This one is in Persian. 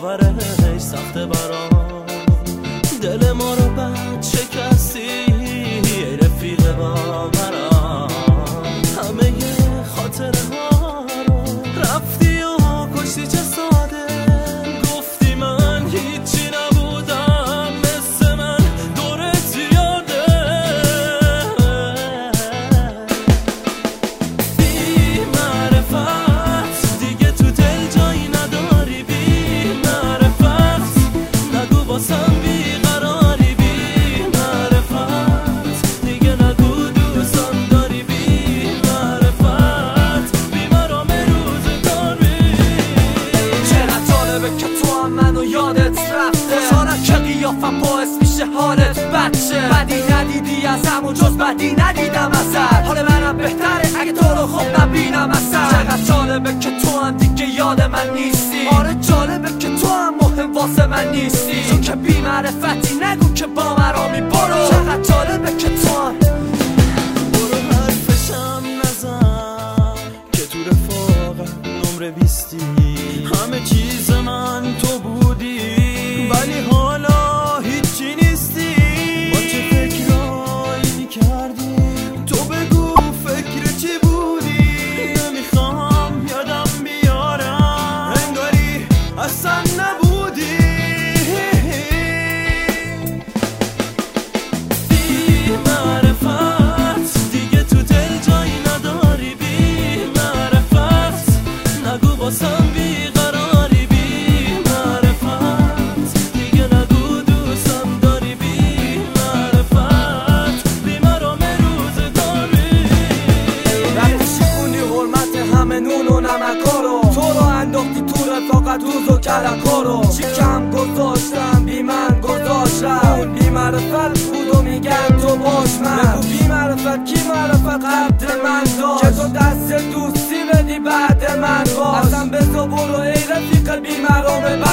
باورش سخته برام. دل ما رو بد شکستی ای رفیق با مرام. همه خاطره ها رو رفتی و کشتی چه ساده. گفتی من هیچی نبودم مثل من دورت زیاده. بی معرفت دیگه تو دل جایی نداری. بی معرفت نگو باسم بیقراری. بی معرفت دیگه نگو دوستم داری. بی معرفت بی مرام روزگاری. چقدر جالبه که تو هم منو یادت رفته. خوشحالم که قیافم باعث میشه حالت بد شه. بدی ندیدی ازم و جز بدی ندیدم ازت. حال منم بهتره اگه تو رو خوب نبینم اصلا. چقدر جالبه که تو هم دیگه یاد من نیستی. آره جالبه که تو هم مهم واسه من نیستی. چون که بی معرفتی نگو که با مرامی. برو چقدر جالبه که تو هم برو حرفشم نزن که تو رفاقم نمره 20. همه چیز من تو بودی ولی حالا هیچی نیستی. با چه فکرایی کردی تو بگو فکر چی بودی. نمیخوام یادم بیارم انگاری اصلا نبودی. بی معرفت دیگه تو دل جایی نداری. بی معرفت نگو باسم بیقراری. بی معرفت دیگه نگو دوستم داری. بی معرفت بی مرام روزگاری. رفتی شکونی حرمت همه نون و نمکارو. تو رو انداختی تو رفاقت روز و کلکارو. چی کم گذاشتم بی من گذاشتم. اون بی معرفت بود و میگم تو باش من. بگو بی معرفت کی معرفت قدر من داشت که تو دست دوستی بدی بعد من باش. ازم بزا برو ای رفیق بی مرام.